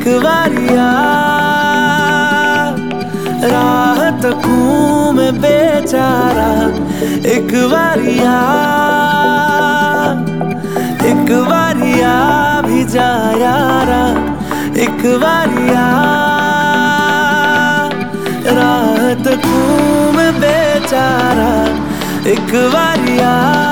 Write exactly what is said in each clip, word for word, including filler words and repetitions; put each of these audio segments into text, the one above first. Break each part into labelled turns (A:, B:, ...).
A: बारिया राह तकूं मैं बेचारा, एक बारिया एक बारिया भी जा यारा, एक बारिया राह तकूं मैं बेचारा, एक बारिया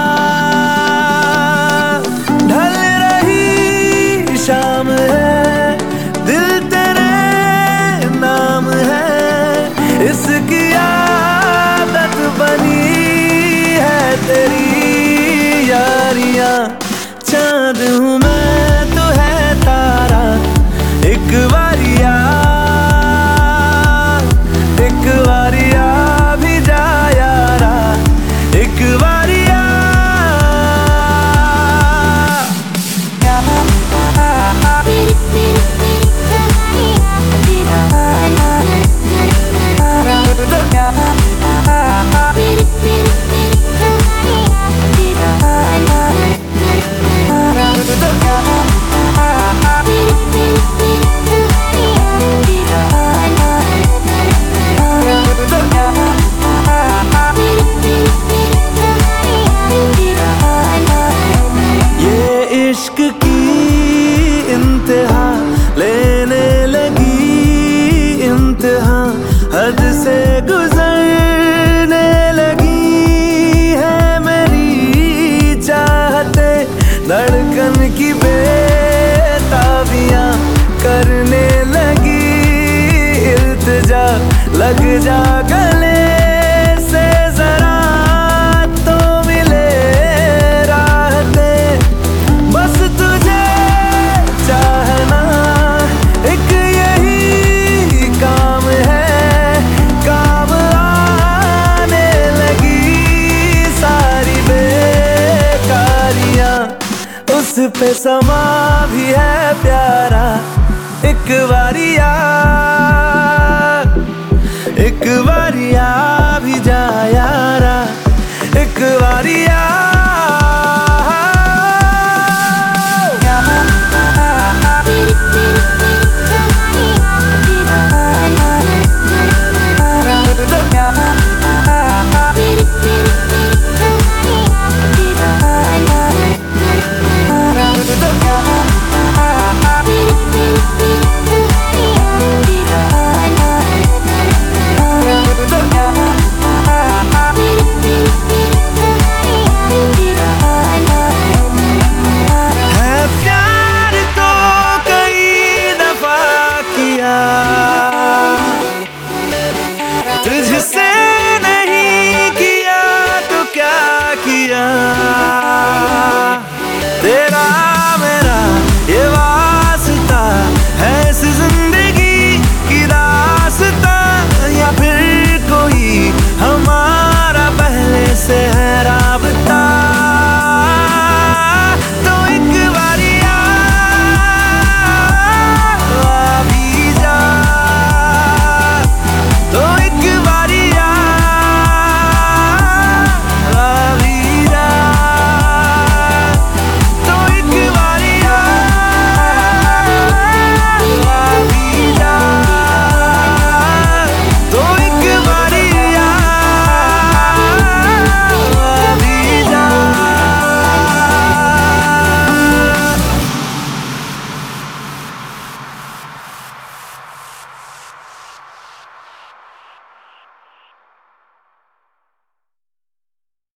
A: ढल रही शाम है, दिल तेरे नाम है, इसकी आदत बनी है तेरी यारियां। चांद हूँ मैं तो है तारा, एक बारिया एक बारिया भी जा यारा, एक बारिया इश्क की इंतहा लेने लगी, इंतहा हद से गुजरने लगी है मेरी चाहते, धड़कन की बेताबियां करने लगी, इल्तिजा लग जा गले से जरा तो मिले राहते, बस तुझे चाहना एक यही काम है, काम आने लगी सारी बेकारियां, उस पे समा भी है प्यारा, एक बारिया एक बारिया भी जा यारा, एक बारिया।